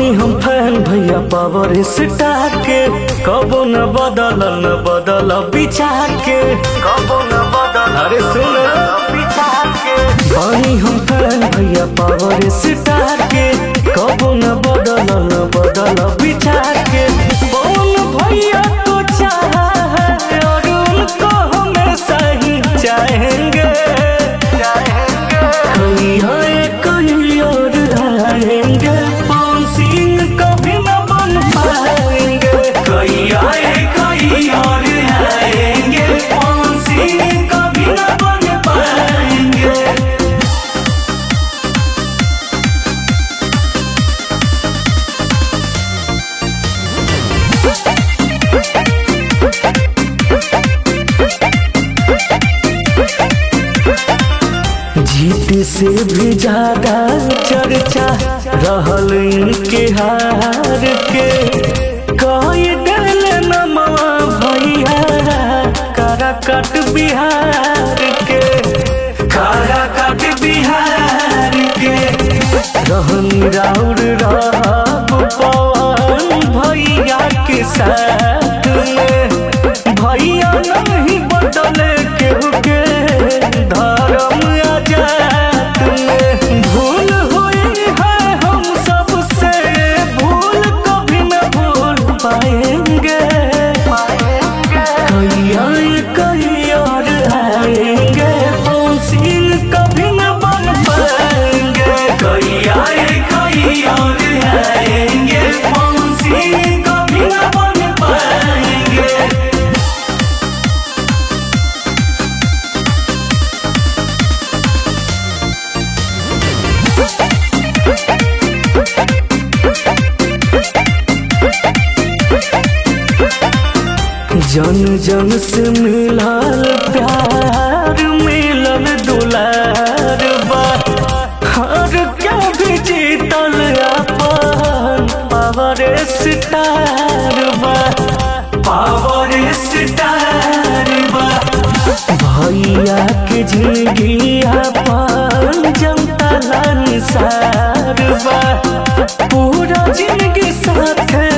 हई हम फैन भैया पावर स्टार के, कबो न बदल विचार के, कबो न बदल, अरे सुन विचार के। हई हम फैन भैया पावर स्टार के, कबो न बदल विचार के। कौन भैया तो चाहा है और उनको हमेशा ही चाहेंगे। कहीं आए कहीं और आएंगे, पवन सिंह कभी न बन पाएंगे। कहीं आए कहीं और आएंगे, पवन सिंह कभी न बन पाएंगे। जीत से भी ज्यादा चर्चा रहल इनके हार के। कई दिल नमवा भैया काराकाट बिहार के, काराकाट बिहार के। रहन राउर रहब पवन भैया के साथ में, भैया नहीं बदले केहू के धर्म आजाद में। भूल हुई है हम सबसे, भूल कभी न भूल पाएंगे। कहीं आए कहीं और आएंगे, पवन सिंह कभी न बन पाएंगे। कहीं आए कहीं और आएंगे, पवन सिंह कभी न बन पाएंगे। जन जन से मिलल प्यार, मिलल दुलार बा। हर क्या भी जीतल अपन पावर स्टार बा, पावर स्टार बा। भैया के जिंदगी अपन जनता ला निसार बा। पूरा जिंदगी साथ